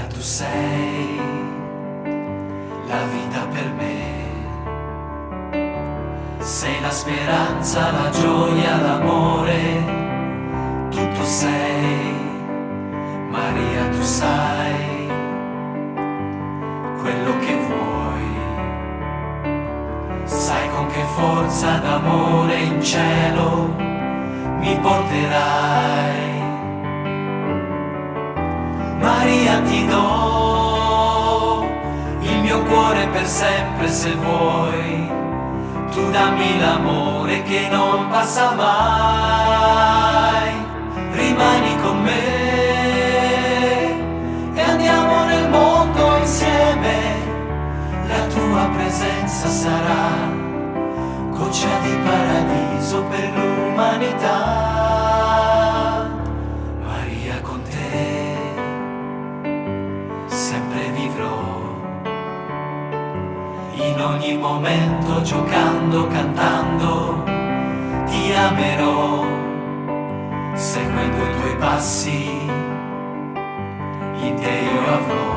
tu sei la vita per me. Sei la speranza, la gioia, l'amore, tutto sei. Maria, tu sai quello che vuoi. Sai con che forza d'amore in cielo mi porterai. Maria, ti do il mio cuore per sempre se vuoi. Tu dammi l'amore che non passa mai. Rimani con me e andiamo nel mondo insieme. La tua presenza sarà goccia di paradiso per l'umanità. Maria, con te sempre vivrò. In ogni momento, giocando, cantando, ti amerò. Seguendo i tuoi passi, in te io avrò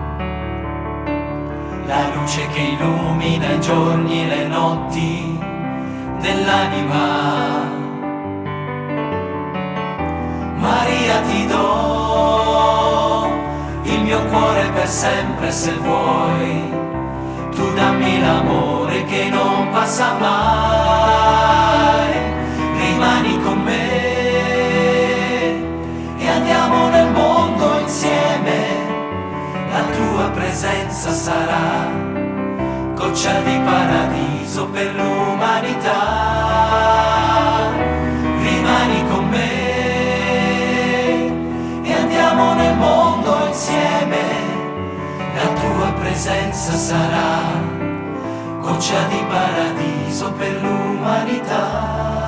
la luce che illumina i giorni e le notti dell'anima. Maria, ti do il mio cuore per sempre se vuoi. Tu dammi l'amore che non passa mai. Rimani con me e andiamo nel mondo insieme. La tua presenza sarà goccia di paradiso per l'umanità. Rimani con me e andiamo nel mondo insieme. La tua presenza sarà goccia di paradiso per l'umanità.